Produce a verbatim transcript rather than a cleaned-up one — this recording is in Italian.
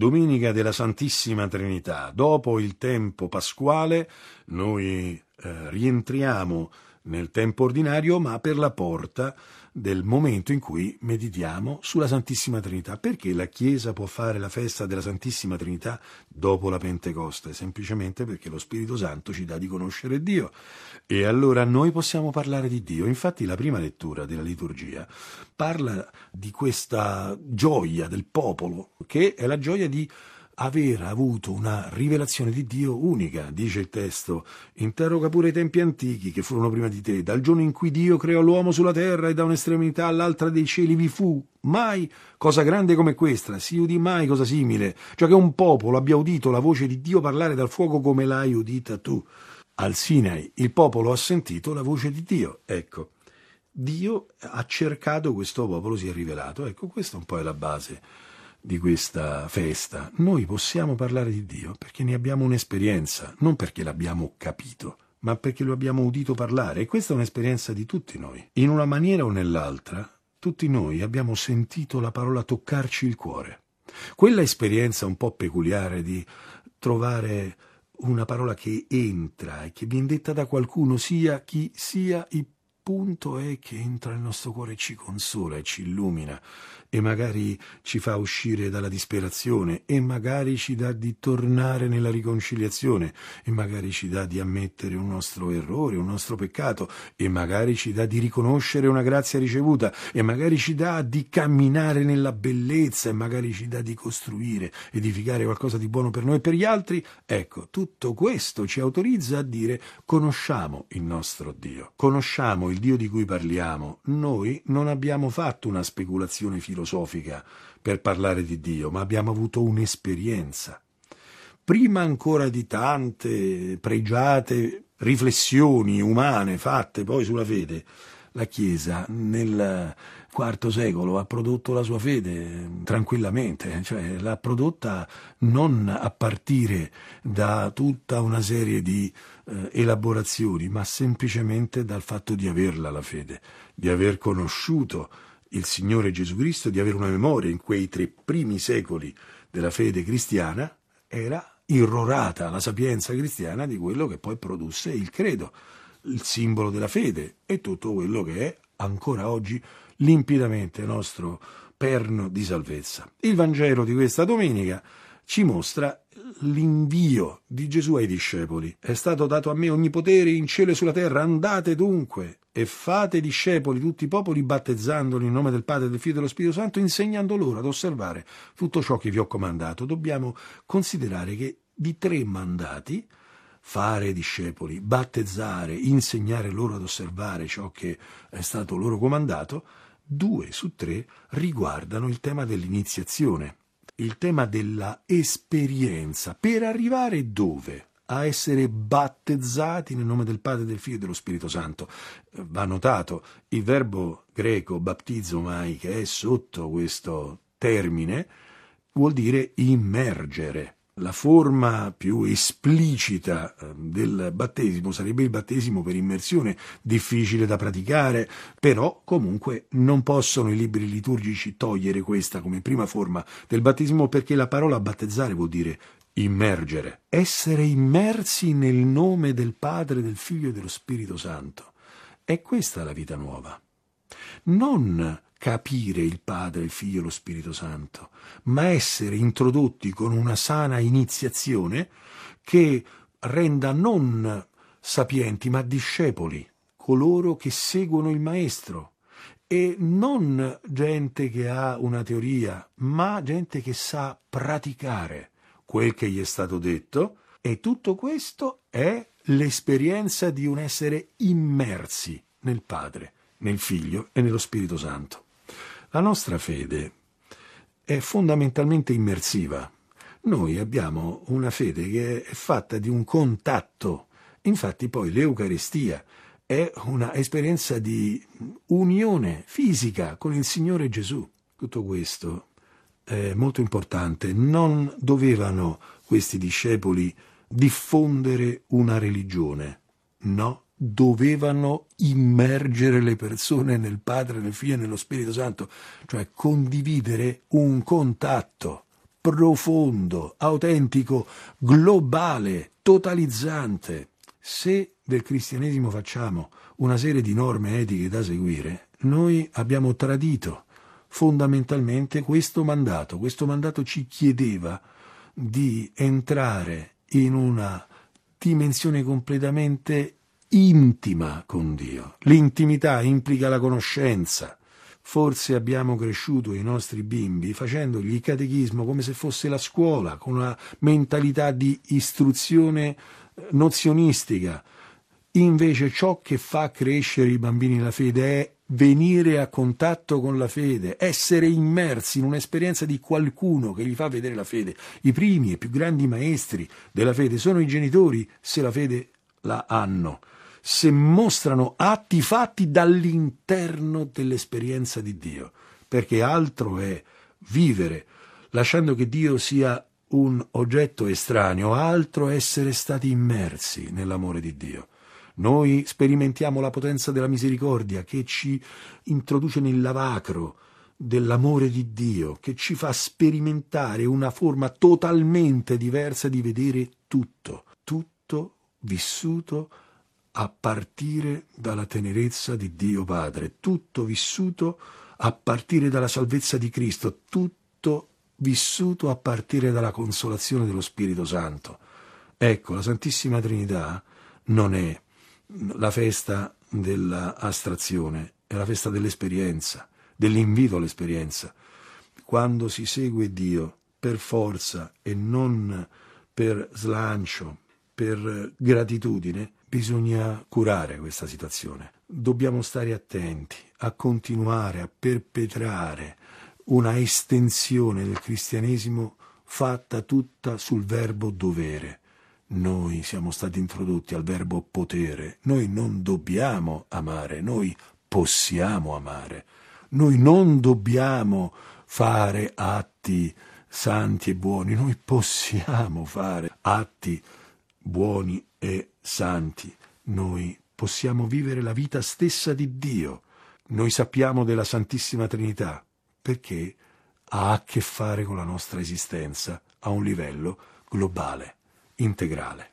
Domenica della Santissima Trinità. Dopo il tempo pasquale noi eh, rientriamo nel tempo ordinario, ma per la porta del momento in cui meditiamo sulla Santissima Trinità. Perché la Chiesa può fare la festa della Santissima Trinità dopo la Pentecoste? Semplicemente perché lo Spirito Santo ci dà di conoscere Dio e allora noi possiamo parlare di Dio. Infatti la prima lettura della liturgia parla di questa gioia del popolo, che è la gioia di aver avuto una rivelazione di Dio unica. Dice il testo: interroga pure i tempi antichi che furono prima di te, dal giorno in cui Dio creò l'uomo sulla terra e da un'estremità all'altra dei cieli vi fu mai cosa grande come questa, si udì mai cosa simile, cioè che un popolo abbia udito la voce di Dio parlare dal fuoco come l'hai udita tu. Al Sinai il popolo ha sentito la voce di Dio. Ecco, Dio ha cercato questo popolo, si è rivelato. Ecco, questa un po' è la base di questa festa. Noi possiamo parlare di Dio perché ne abbiamo un'esperienza, non perché l'abbiamo capito, ma perché lo abbiamo udito parlare. E questa è un'esperienza di tutti noi. In una maniera o nell'altra, tutti noi abbiamo sentito la parola toccarci il cuore. Quella esperienza un po' peculiare di trovare una parola che entra e che viene detta da qualcuno, sia chi sia, il punto è che entra nel nostro cuore e ci consola e ci illumina e magari ci fa uscire dalla disperazione e magari ci dà di tornare nella riconciliazione e magari ci dà di ammettere un nostro errore, un nostro peccato e magari ci dà di riconoscere una grazia ricevuta e magari ci dà di camminare nella bellezza e magari ci dà di costruire, edificare qualcosa di buono per noi e per gli altri. Ecco, tutto questo ci autorizza a dire: conosciamo il nostro Dio, conosciamo il Dio di cui parliamo. Noi non abbiamo fatto una speculazione filosofica per parlare di Dio, ma abbiamo avuto un'esperienza. Prima ancora di tante pregiate riflessioni umane fatte poi sulla fede, la Chiesa nel quarto secolo ha prodotto la sua fede tranquillamente, cioè l'ha prodotta non a partire da tutta una serie di eh, elaborazioni, ma semplicemente dal fatto di averla la fede, di aver conosciuto il Signore Gesù Cristo, di avere una memoria. In quei tre primi secoli della fede cristiana era irrorata la sapienza cristiana di quello che poi produsse il credo, il simbolo della fede e tutto quello che è ancora oggi limpidamente nostro perno di salvezza. Il Vangelo di questa domenica ci mostra l'invio di Gesù ai discepoli. È stato dato a me ogni potere in cielo e sulla terra, andate dunque e fate discepoli tutti i popoli, battezzandoli in nome del Padre, del Figlio e dello Spirito Santo, insegnando loro ad osservare tutto ciò che vi ho comandato. Dobbiamo considerare che di tre mandati, fare discepoli, battezzare, insegnare loro ad osservare ciò che è stato loro comandato, due su tre riguardano il tema dell'iniziazione, il tema della esperienza, per arrivare dove? A essere battezzati nel nome del Padre, del Figlio e dello Spirito Santo. Va notato il verbo greco baptizomai, che è sotto questo termine, vuol dire immergere. La forma più esplicita del battesimo sarebbe il battesimo per immersione, difficile da praticare, però comunque non possono i libri liturgici togliere questa come prima forma del battesimo, perché la parola battezzare vuol dire immergere, essere immersi nel nome del Padre, del Figlio e dello Spirito Santo. È questa la vita nuova. Non capire il Padre, il Figlio e lo Spirito Santo, ma essere introdotti con una sana iniziazione che renda non sapienti ma discepoli, coloro che seguono il Maestro, e non gente che ha una teoria, ma gente che sa praticare quel che gli è stato detto, e tutto questo è l'esperienza di un essere immersi nel Padre, nel Figlio e nello Spirito Santo. La nostra fede è fondamentalmente immersiva. Noi abbiamo una fede che è fatta di un contatto. Infatti poi l'Eucaristia è una esperienza di unione fisica con il Signore Gesù. Tutto questo è molto importante. Non dovevano questi discepoli diffondere una religione, no. Dovevano immergere le persone nel Padre, nel Figlio e nello Spirito Santo, cioè condividere un contatto profondo, autentico, globale, totalizzante. Se del cristianesimo facciamo una serie di norme etiche da seguire, noi abbiamo tradito fondamentalmente questo mandato. Questo mandato ci chiedeva di entrare in una dimensione completamente intima con Dio. L'intimità implica la conoscenza. Forse abbiamo cresciuto i nostri bimbi facendogli il catechismo come se fosse la scuola, con una mentalità di istruzione nozionistica. Invece ciò che fa crescere i bambini nella fede è venire a contatto con la fede, essere immersi in un'esperienza di qualcuno che gli fa vedere la fede. I primi e più grandi maestri della fede sono i genitori, se la fede la hanno, se mostrano atti fatti dall'interno dell'esperienza di Dio, perché altro è vivere lasciando che Dio sia un oggetto estraneo, altro è essere stati immersi nell'amore di Dio. Noi sperimentiamo la potenza della misericordia che ci introduce nel lavacro dell'amore di Dio, che ci fa sperimentare una forma totalmente diversa di vedere tutto, tutto vissuto a partire dalla tenerezza di Dio Padre, tutto vissuto a partire dalla salvezza di Cristo, tutto vissuto a partire dalla consolazione dello Spirito Santo. Ecco, la Santissima Trinità non è la festa dell'astrazione, è la festa dell'esperienza, dell'invito all'esperienza. Quando si segue Dio per forza e non per slancio, per gratitudine, bisogna curare questa situazione. Dobbiamo stare attenti a continuare a perpetrare una estensione del cristianesimo fatta tutta sul verbo dovere. Noi siamo stati introdotti al verbo potere. Noi non dobbiamo amare, noi possiamo amare. Noi non dobbiamo fare atti santi e buoni, noi possiamo fare atti buoni e santi. Noi possiamo vivere la vita stessa di Dio. Noi sappiamo della Santissima Trinità perché ha a che fare con la nostra esistenza a un livello globale, integrale.